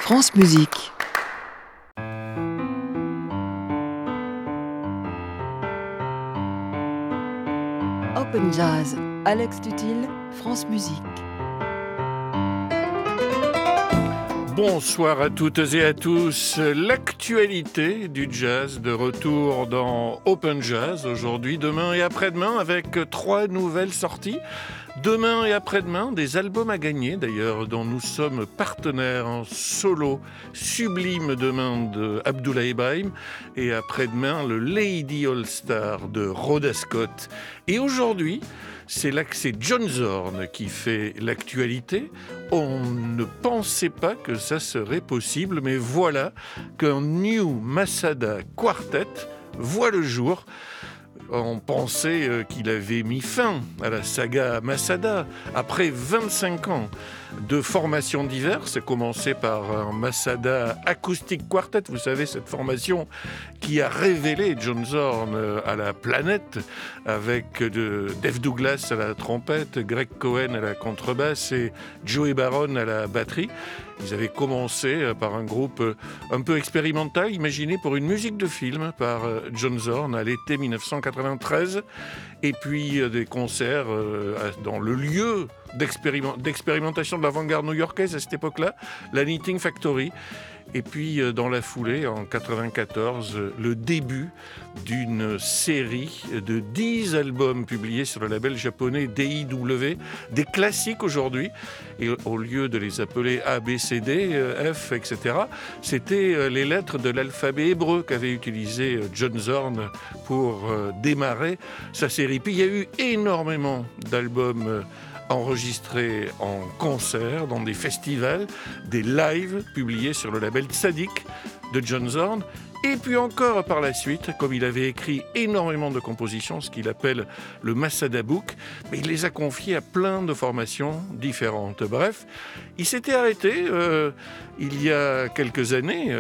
France Musique. Open Jazz, Alex Tutil, France Musique. Bonsoir à toutes et à tous. L'actualité du jazz de retour dans Open Jazz aujourd'hui, demain et après-demain avec 3 nouvelles sorties. Demain et après-demain, des albums à gagner d'ailleurs dont nous sommes partenaires en solo. Sublime demain de Abdoullah Ibrahim et après-demain le Lady All Star de Rhoda Scott. Et aujourd'hui, c'est John Zorn qui fait l'actualité. On ne pensait pas que ça serait possible, mais voilà qu'un New Masada Quartet voit le jour. On pensait qu'il avait mis fin à la saga Masada après 25 ans de formations diverses, commencé par un Masada Acoustic Quartet, vous savez, cette formation qui a révélé John Zorn à la planète, avec Dave Douglas à la trompette, Greg Cohen à la contrebasse et Joey Baron à la batterie. Ils avaient commencé par un groupe un peu expérimental, imaginé pour une musique de film par John Zorn à l'été 1993, et puis des concerts dans le lieu d'expérimentation de l'avant-garde new-yorkaise à cette époque-là, la Knitting Factory. Et puis, dans la foulée, en 1994, le début d'une série de 10 albums publiés sur le label japonais DIW, des classiques aujourd'hui. Et au lieu de les appeler A, B, C, D, F, etc., c'était les lettres de l'alphabet hébreu qu'avait utilisé John Zorn pour démarrer sa série. Puis, il y a eu énormément d'albums enregistrés en concert, dans des festivals, des lives publiés sur le label Tzadik de John Zorn. Et puis encore par la suite, comme il avait écrit énormément de compositions, ce qu'il appelle le Masada Book, mais il les a confiées à plein de formations différentes. Bref, il s'était arrêté il y a quelques années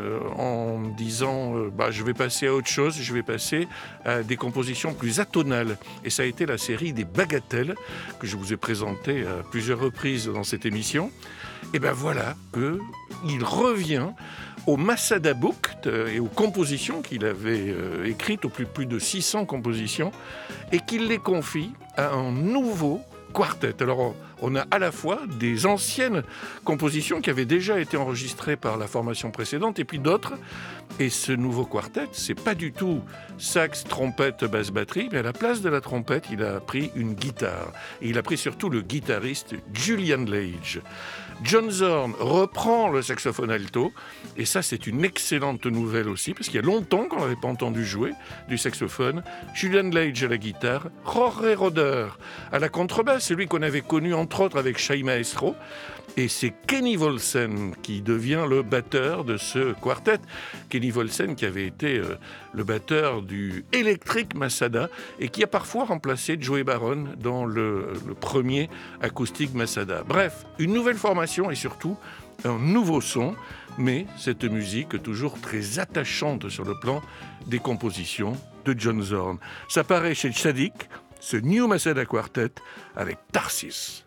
en disant je vais passer à autre chose, je vais passer à des compositions plus atonales. Et ça a été la série des Bagatelles que je vous ai présentée à plusieurs reprises dans cette émission. Et ben voilà qu'il revient au Masada Book et aux compositions qu'il avait écrites, au plus de 600 compositions, et qu'il les confie à un nouveau quartet. Alors, on a à la fois des anciennes compositions qui avaient déjà été enregistrées par la formation précédente, et puis d'autres. Et ce nouveau quartet, c'est pas du tout sax, trompette, basse, batterie, mais à la place de la trompette, il a pris une guitare. Et il a pris surtout le guitariste Julian Lage. John Zorn reprend le saxophone alto, et ça c'est une excellente nouvelle aussi, parce qu'il y a longtemps qu'on n'avait pas entendu jouer du saxophone. Julian Lage à la guitare, Jorge Roder à la contrebasse, celui qu'on avait connu entre autres avec Shai Maestro, et c'est Kenny Volsen qui devient le batteur de ce quartet. Kenny Volsen qui avait été le batteur du Electric Masada et qui a parfois remplacé Joey Baron dans le premier acoustique Masada. Bref, une nouvelle formation et surtout un nouveau son, mais cette musique toujours très attachante sur le plan des compositions de John Zorn. Ça paraît chez Tzadik, ce New Masada Quartet avec Tarsis.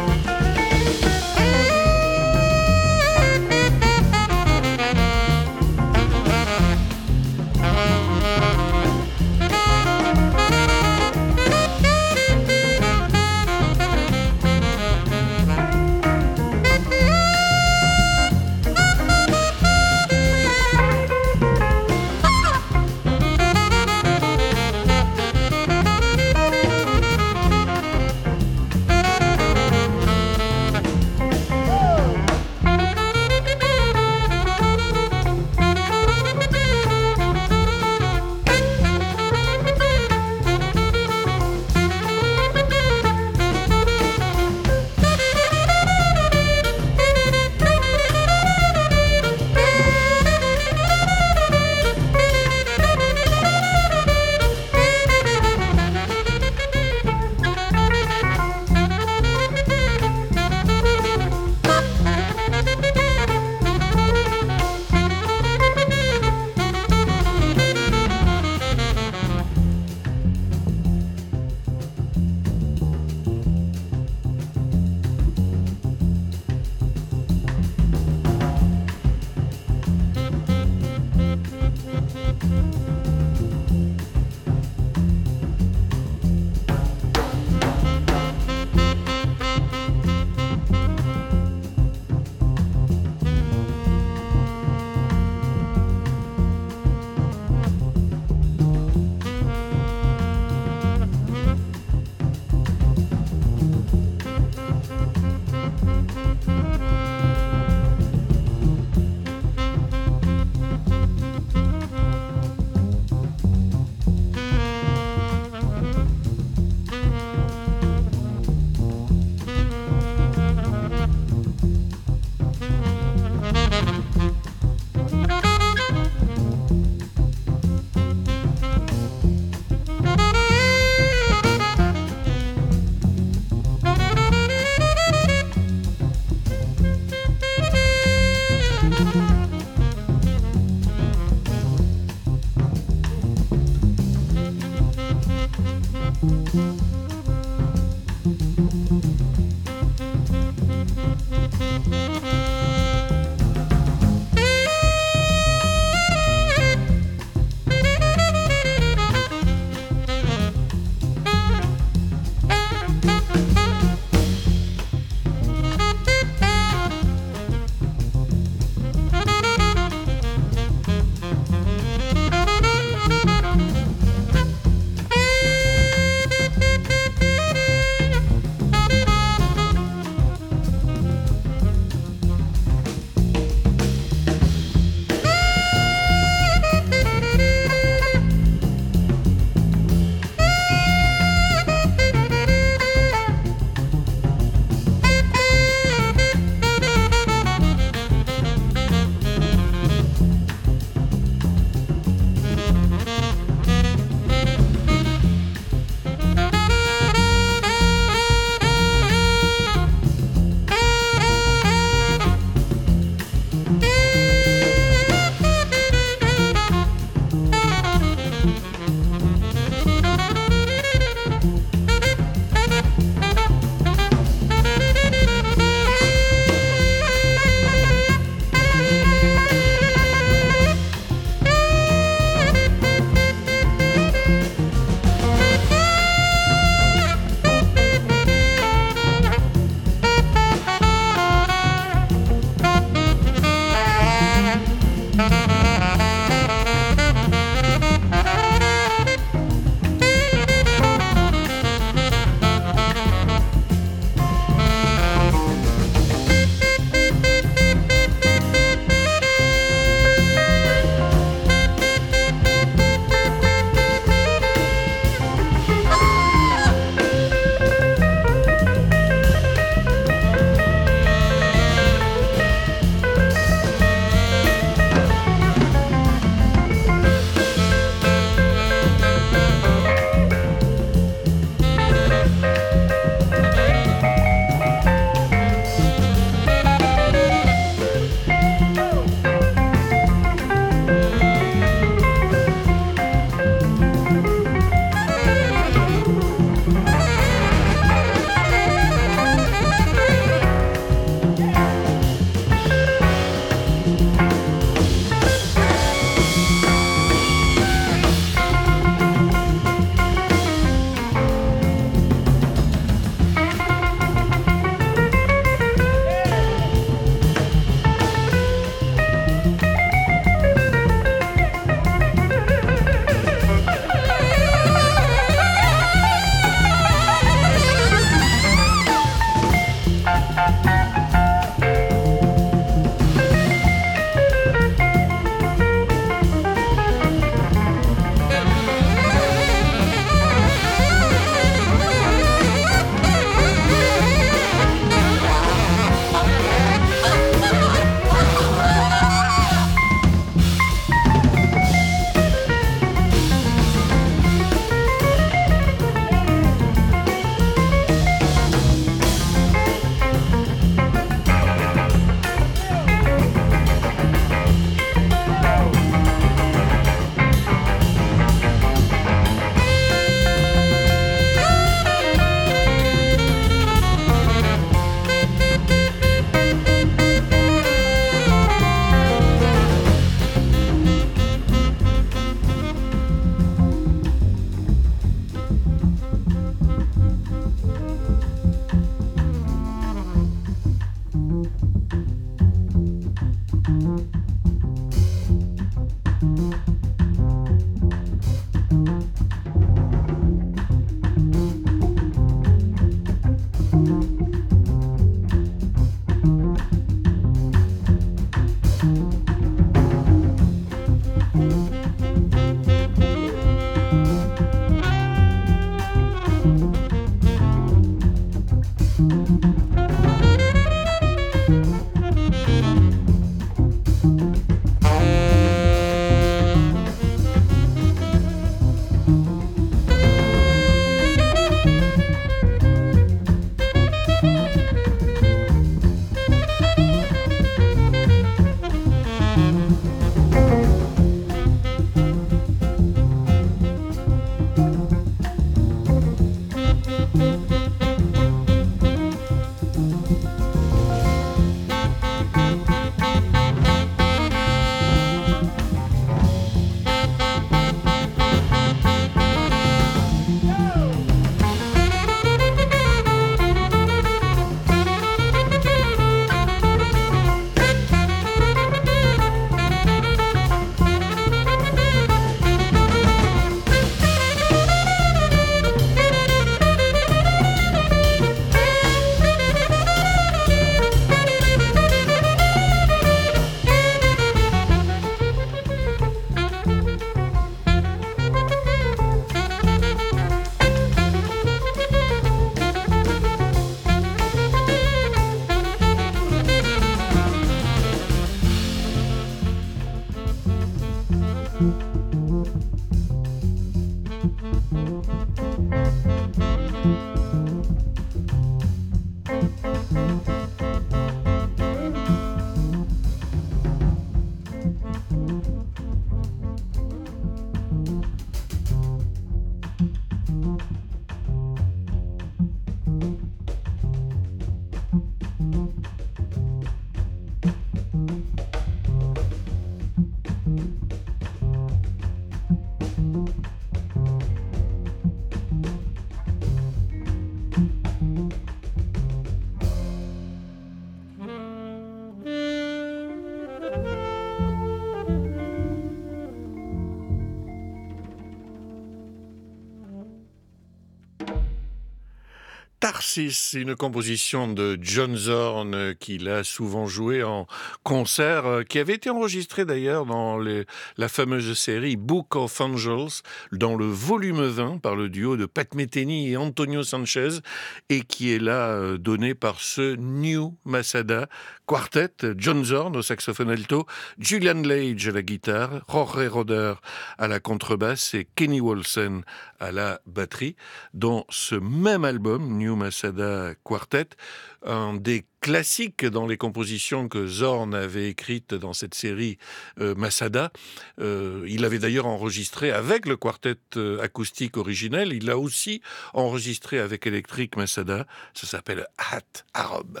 Catharsis, une composition de John Zorn qu'il a souvent joué en concert, qui avait été enregistrée d'ailleurs dans la fameuse série Book of Angels, dans le volume 20 par le duo de Pat Metheny et Antonio Sanchez, et qui est là donné par ce New Masada Quartet, John Zorn au saxophone alto, Julian Lage à la guitare, Jorge Roder à la contrebasse et Kenny Wolsen à la batterie. Dans ce même album, New Masada Quartet, un des classiques dans les compositions que Zorn avait écrites dans cette série Masada. Il avait d'ailleurs enregistré avec le quartet acoustique originel. Il l'a aussi enregistré avec Electric Masada. Ça s'appelle Hat Arab.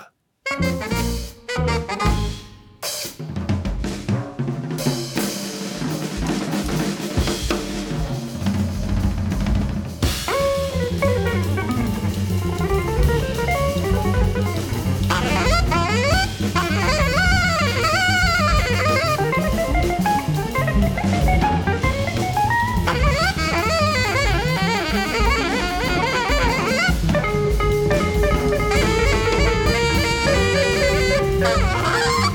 Ah!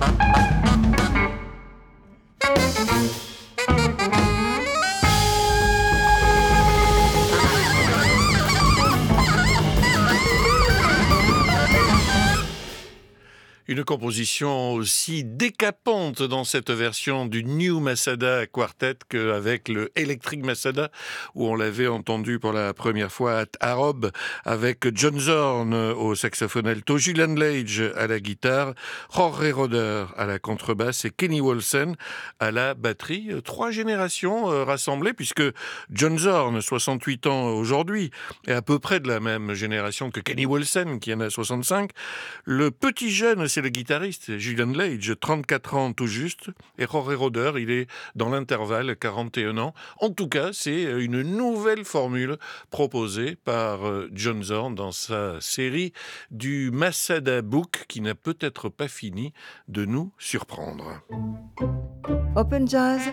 Une composition aussi décapante dans cette version du New Masada Quartet qu'avec le Electric Masada, où on l'avait entendu pour la première fois à Rome, avec John Zorn au saxophone alto, Julian Lage à la guitare, Jorge Roder à la contrebasse et Kenny Wollesen à la batterie. 3 générations rassemblées, puisque John Zorn, 68 ans aujourd'hui, est à peu près de la même génération que Kenny Wollesen, qui en a 65. Le petit jeune, c'est le guitariste Julian Lage, 34 ans tout juste, et Jorge Roder, il est dans l'intervalle, 41 ans. En tout cas, c'est une nouvelle formule proposée par John Zorn dans sa série du Masada Book, qui n'a peut-être pas fini de nous surprendre. Open Jazz,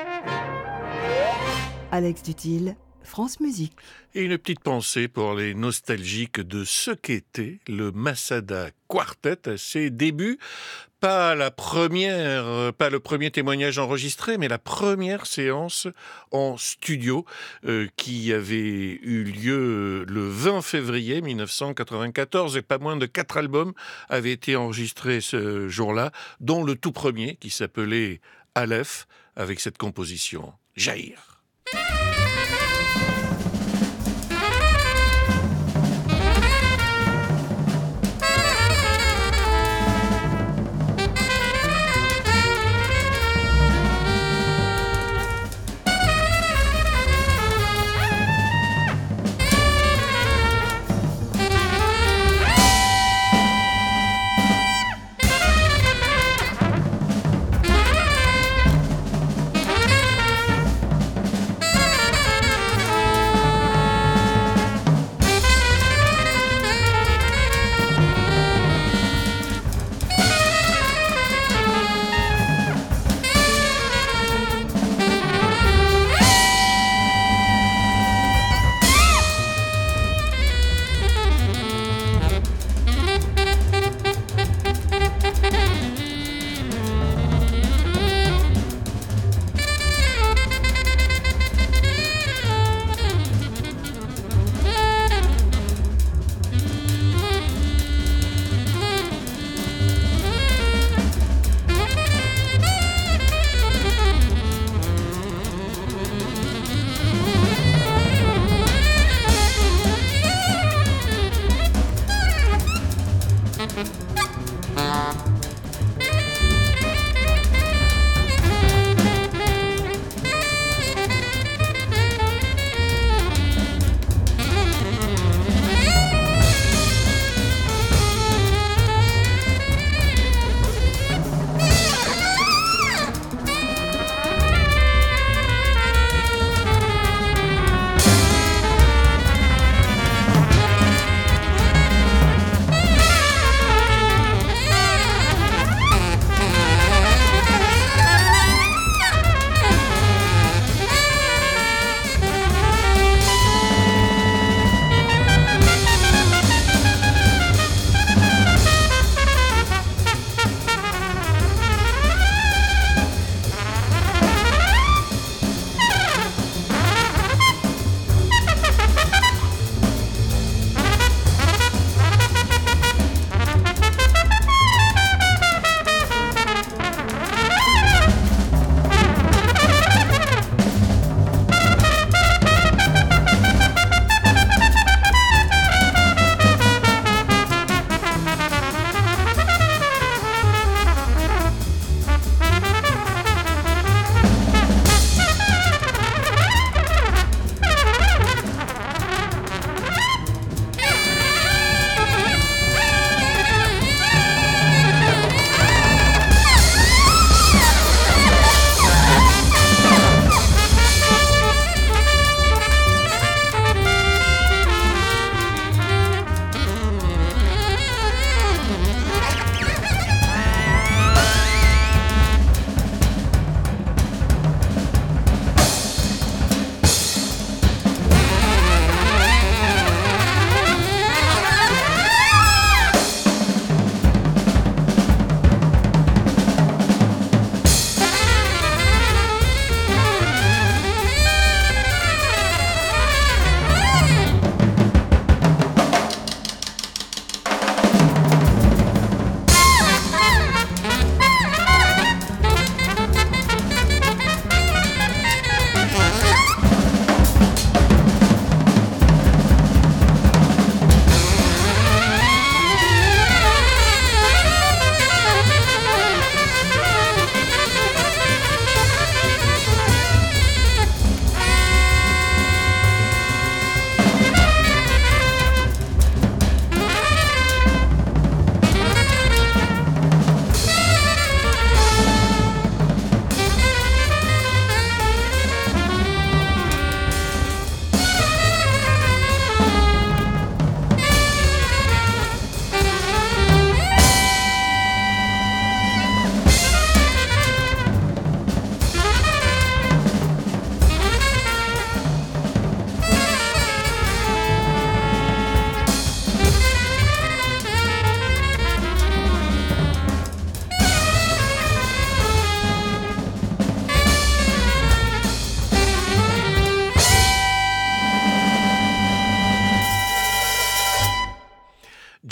Alex Dutil, France Musique. Et une petite pensée pour les nostalgiques de ce qu'était le Masada Quartet à ses débuts. Pas le premier témoignage enregistré, mais la première séance en studio qui avait eu lieu le 20 février 1994, et pas moins de 4 albums avaient été enregistrés ce jour-là, dont le tout premier qui s'appelait Aleph, avec cette composition Jaïr.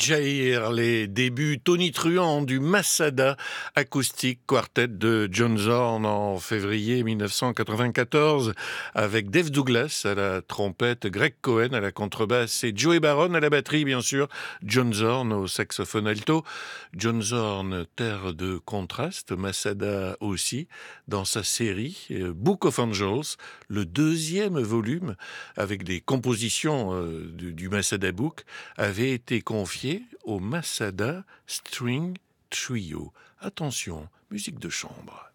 jaillir les débuts tonitruants du Masada Acoustic Quartet de John Zorn en février 1994, avec Dave Douglas à la trompette, Greg Cohen à la contrebasse et Joey Baron à la batterie, bien sûr, John Zorn au saxophone alto. John Zorn, terre de contraste, Masada aussi, dans sa série Book of Angels, le deuxième volume, avec des compositions du Masada Book, avait été confié au Masada String Trio. Attention, musique de chambre.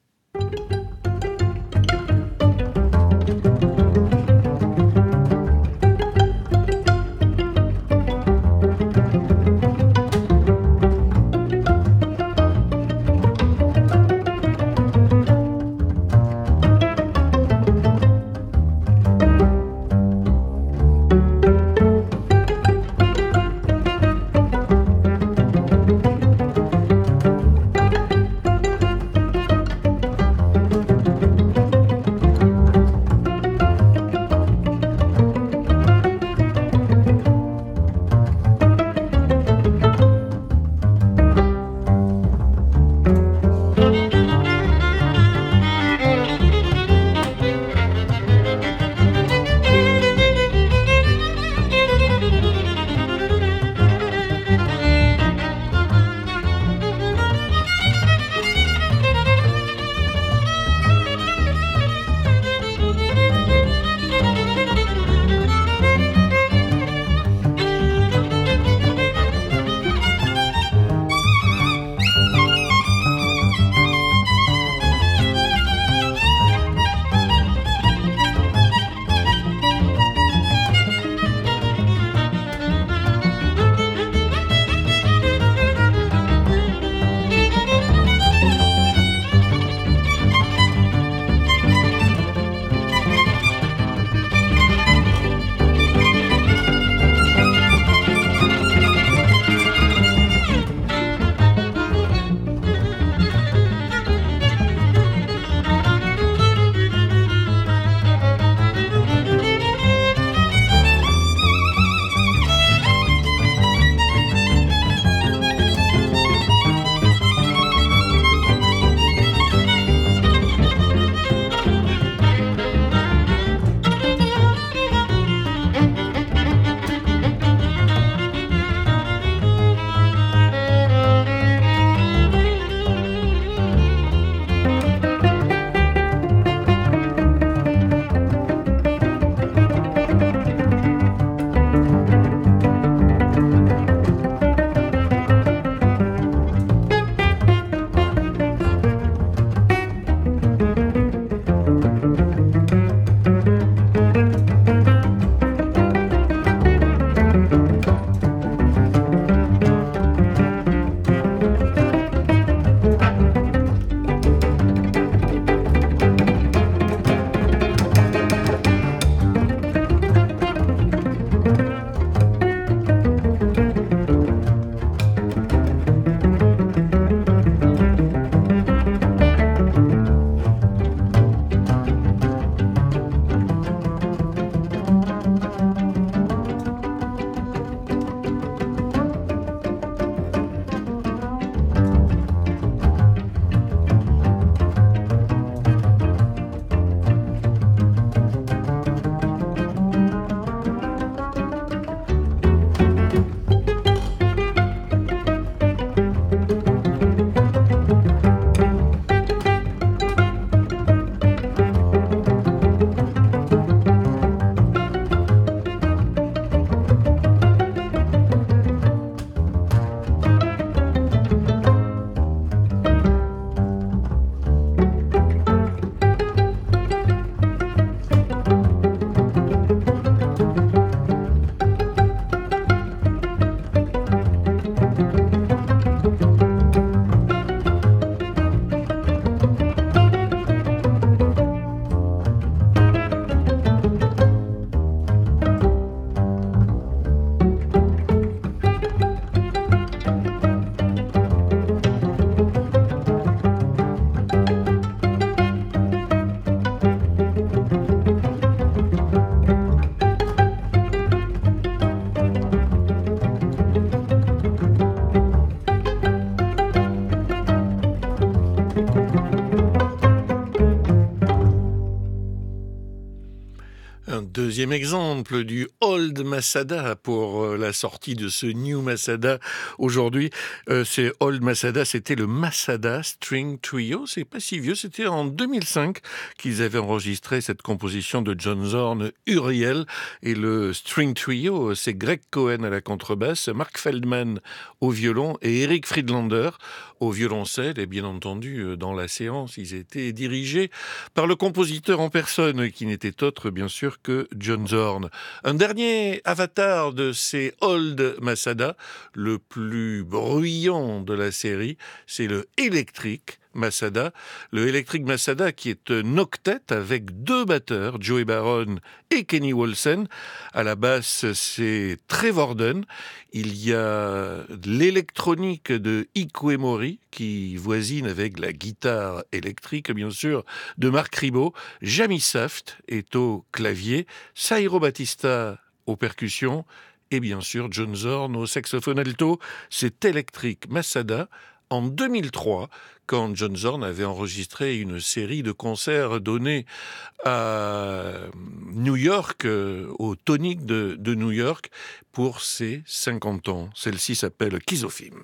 Deuxième exemple du Old Masada pour la sortie de ce New Masada aujourd'hui. C'est Old Masada, c'était le Masada String Trio. C'est pas si vieux, c'était en 2005 qu'ils avaient enregistré cette composition de John Zorn, Uriel. Et le String Trio, c'est Greg Cohen à la contrebasse, Mark Feldman au violon et Eric Friedlander au violoncelle. Et bien entendu, dans la séance, ils étaient dirigés par le compositeur en personne, qui n'était autre, bien sûr, que John Zorn. Un dernier avatar de ces Old Masada, le plus bruyant de la série, c'est le Electric Masada. Le Electric Masada qui est un octet avec deux batteurs, Joey Baron et Kenny Wolsen. À la basse, c'est Trevor Dunn. Il y a l'électronique de Ikue Mori qui voisine avec la guitare électrique, bien sûr, de Marc Ribot. Jamie Saft est au clavier, Sairo Batista aux percussions et bien sûr John Zorn au saxophone alto. C'est Electric Masada en 2003, quand John Zorn avait enregistré une série de concerts donnés à New York, au Tonic de New York, pour ses 50 ans. Celle-ci s'appelle Kizophim.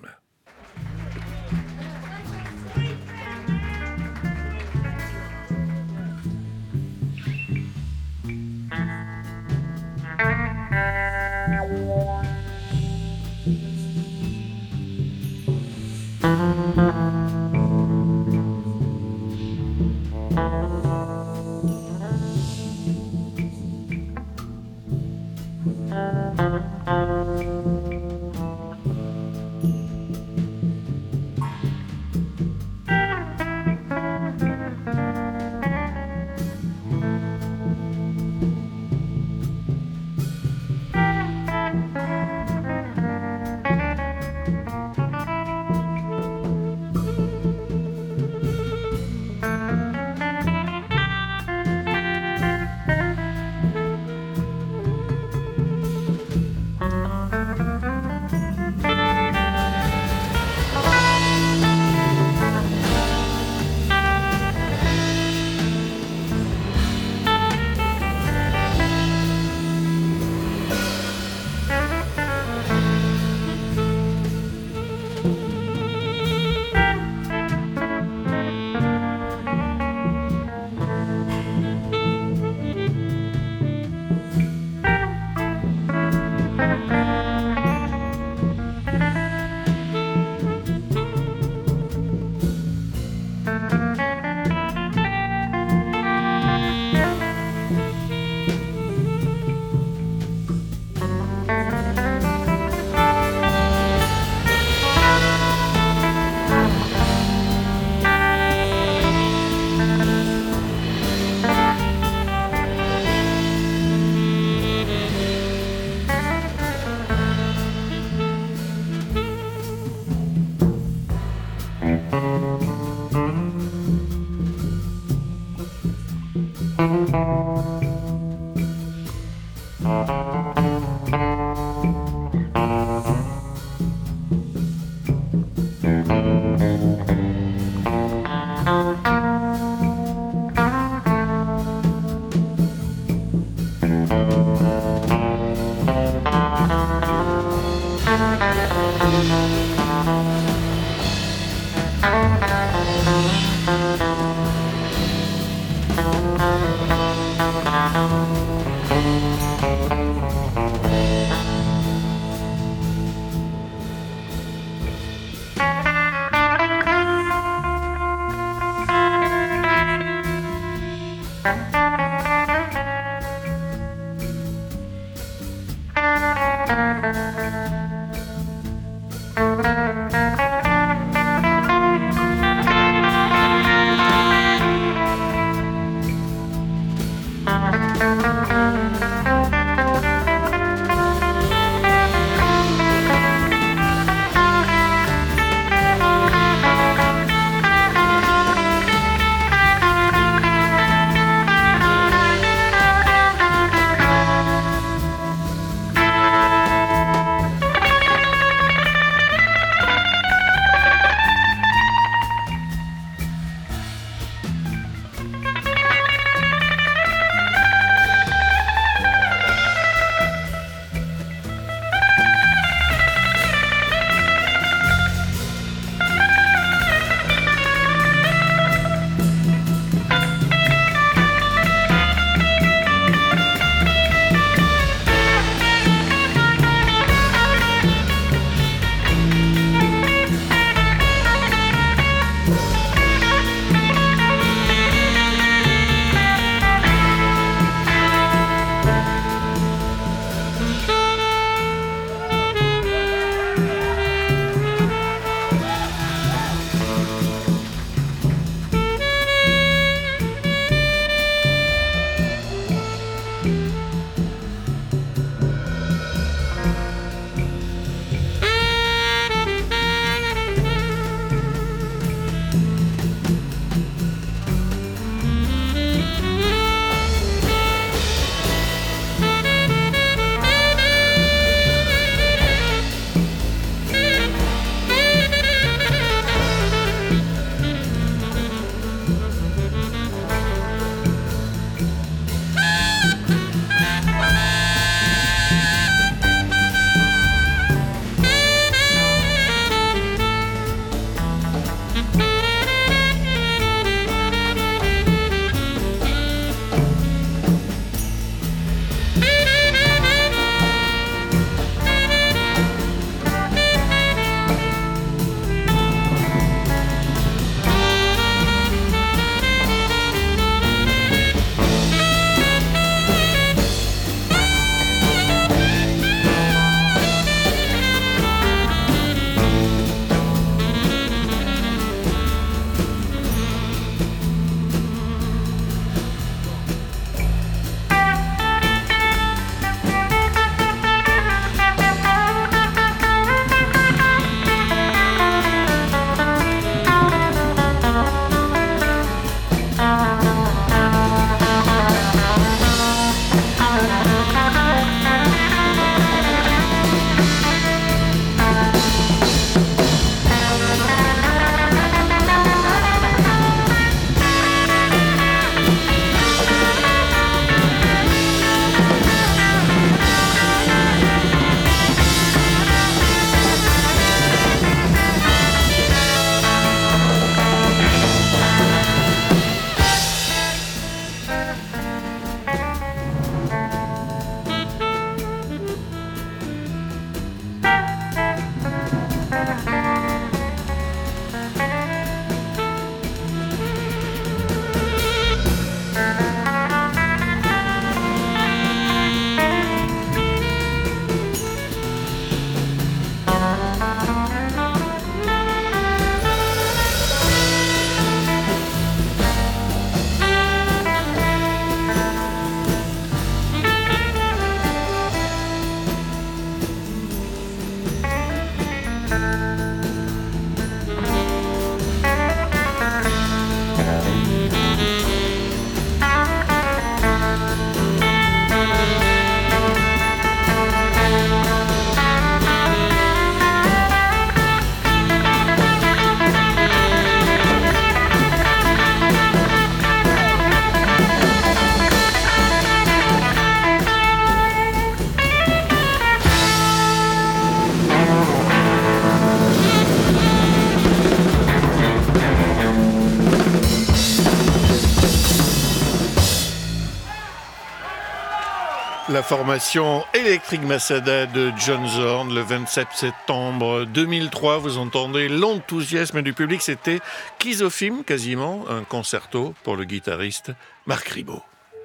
La formation Electric Masada de John Zorn, le 27 septembre 2003. Vous entendez l'enthousiasme du public. C'était Kizophime, quasiment un concerto pour le guitariste Marc Ribot.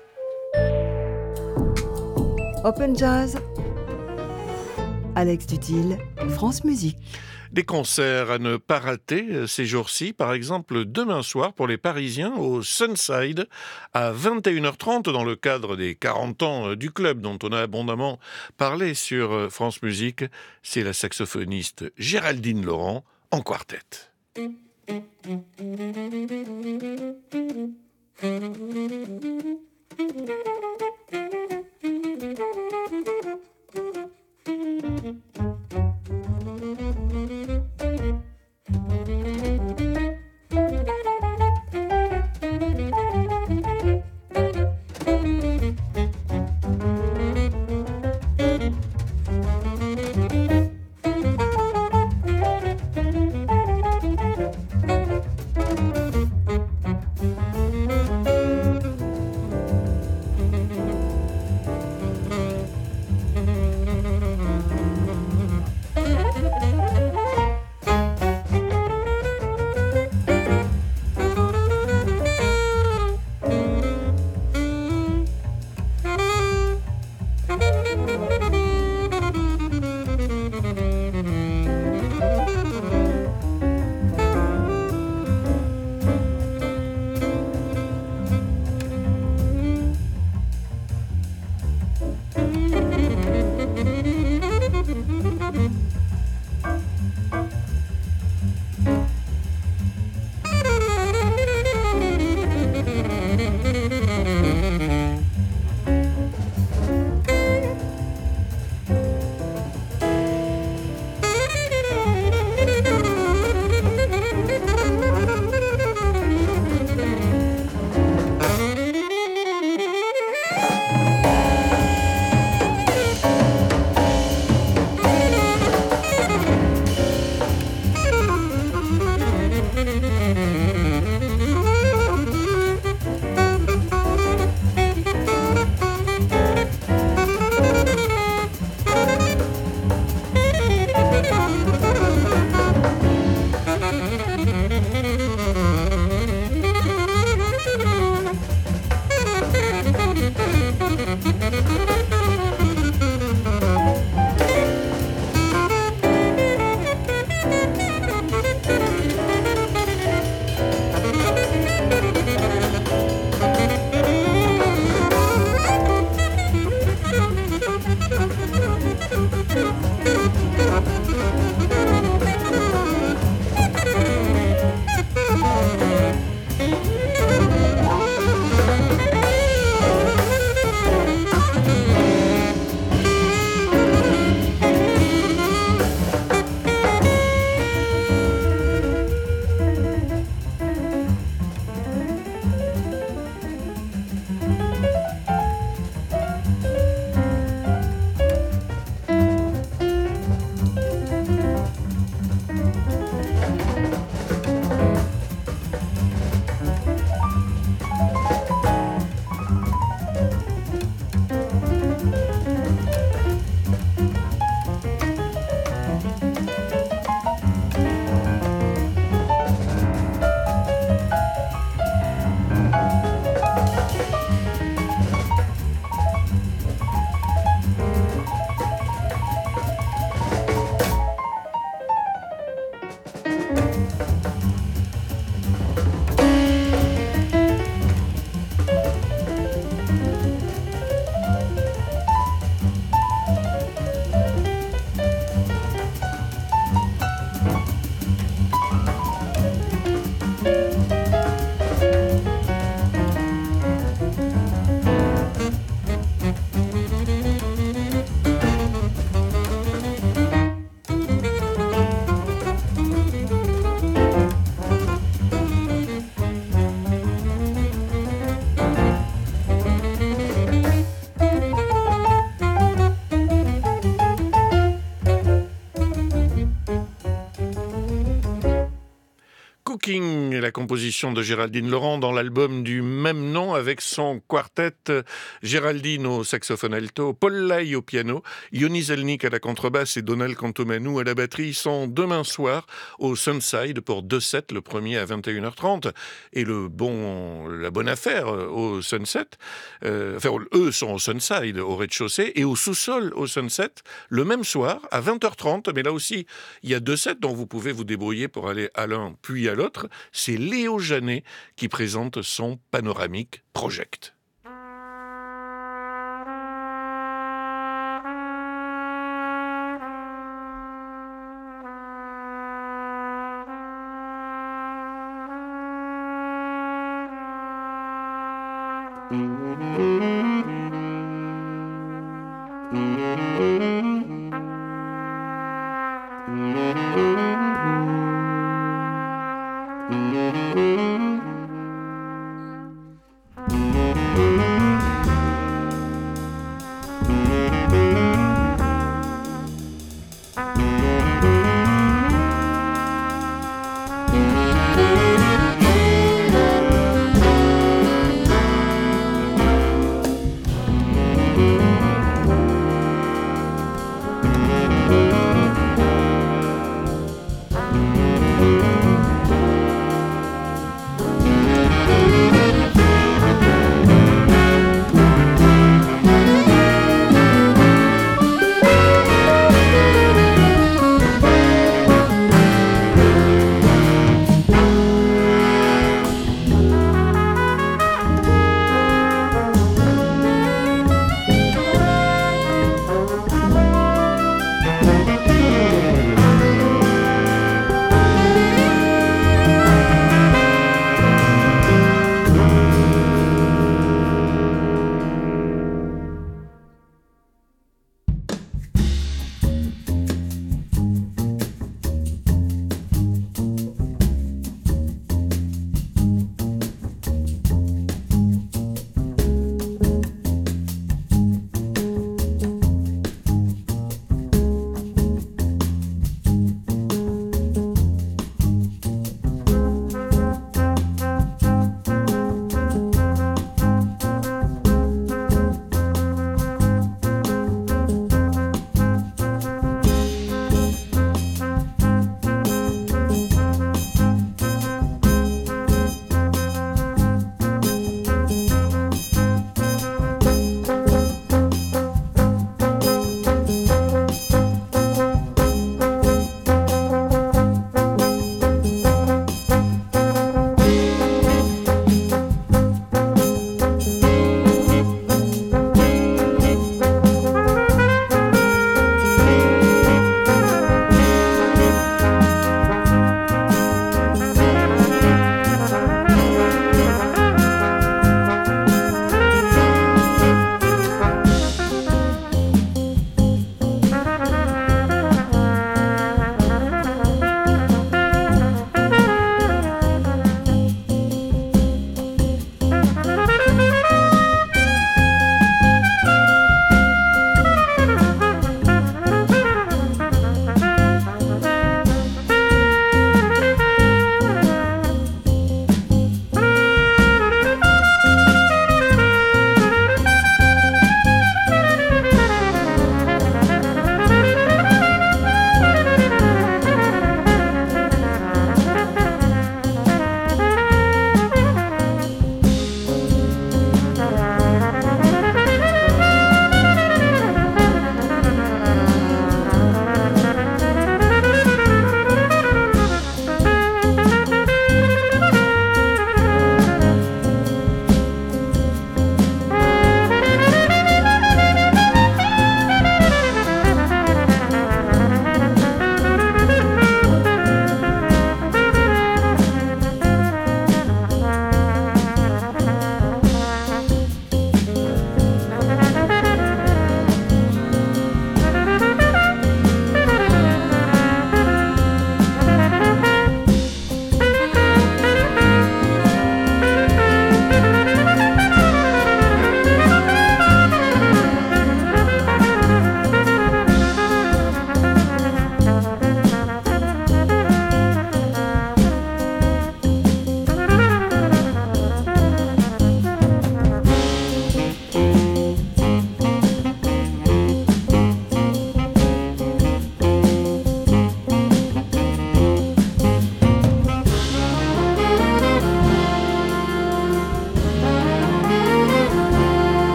Open Jazz, Alex Dutil, France Musique. Des concerts à ne pas rater ces jours-ci, par exemple demain soir pour les Parisiens au Sunside à 21h30 dans le cadre des 40 ans du club dont on a abondamment parlé sur France Musique. C'est la saxophoniste Géraldine Laurent en quartet. la composition de Géraldine Laurent dans l'album du même nom avec son quartet Géraldine au saxophone alto, Paul Lai au piano, Yoni Zelnik à la contrebasse et Donald Cantomanou à la batterie sont demain soir au Sunside pour 2 sets, le premier à 21h30 et la bonne affaire au Sunset. Eux sont au Sunside, au rez-de-chaussée, et au sous-sol au Sunset, le même soir à 20h30, mais là aussi il y a 2 sets dont vous pouvez vous débrouiller pour aller à l'un puis à l'autre. C'est Léo Janet qui présente son Panoramic Project.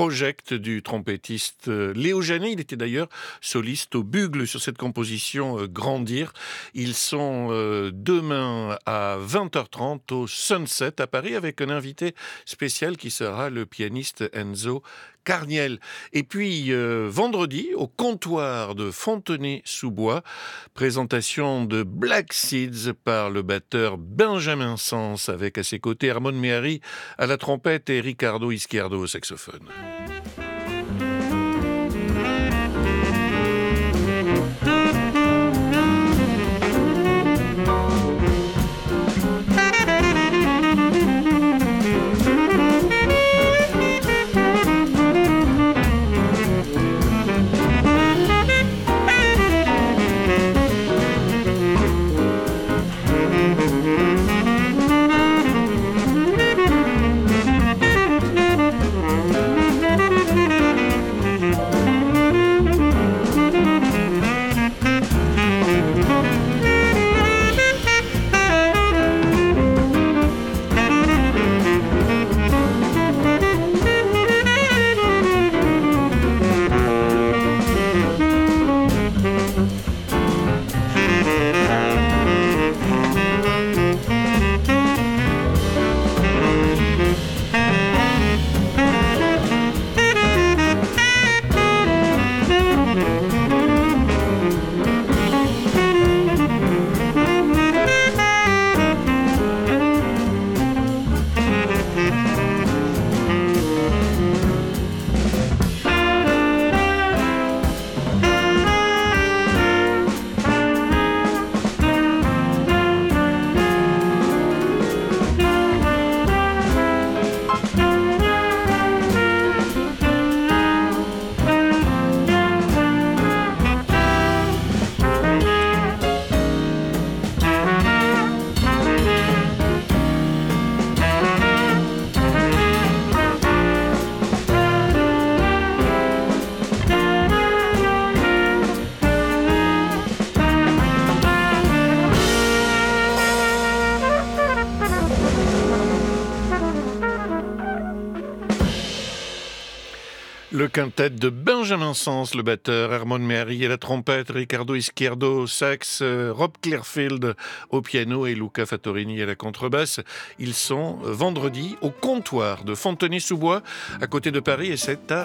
Project du trompettiste Léo Janet. Il était d'ailleurs soliste au bugle sur cette composition Grandir. Ils sont demain à 20h30 au Sunset à Paris avec un invité spécial qui sera le pianiste Enzo Carniel. Et puis vendredi au comptoir de Fontenay-sous-Bois, présentation de Black Seeds par le batteur Benjamin Sens avec à ses côtés Hermone Méhari à la trompette et Ricardo Izquierdo au saxophone. Le quintet de Benjamin Sens, le batteur, Hermone Méhari à la trompette, Ricardo Izquierdo au sax, Rob Clearfield au piano et Luca Fattorini à la contrebasse. Ils sont vendredi au comptoir de Fontenay-sous-Bois, à côté de Paris, et c'est à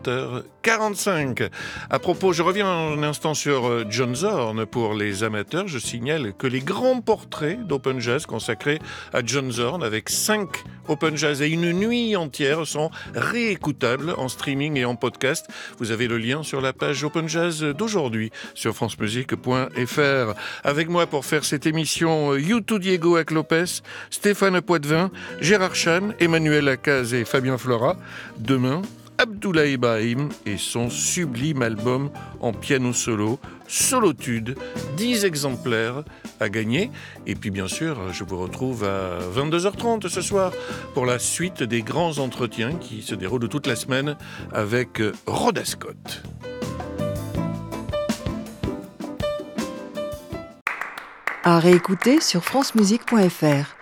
20h45. À propos, je reviens un instant sur John Zorn. Pour les amateurs, je signale que les grands portraits d'Open Jazz consacrés à John Zorn, avec 5 Open Jazz et une nuit entière, sont réécoutables en streaming et en podcast. Vous avez le lien sur la page Open Jazz d'aujourd'hui sur francemusique.fr. Avec moi pour faire cette émission, You2 Diego avec Lopez, Stéphane Poitvin, Gérard Chan, Emmanuel Lacaze et Fabien Flora. Demain, Abdoulaye Ibrahim et son sublime album en piano solo, Solotude, 10 exemplaires à gagner. Et puis bien sûr, je vous retrouve à 22h30 ce soir pour la suite des grands entretiens qui se déroulent toute la semaine avec Rhoda Scott. À réécouter sur francemusique.fr.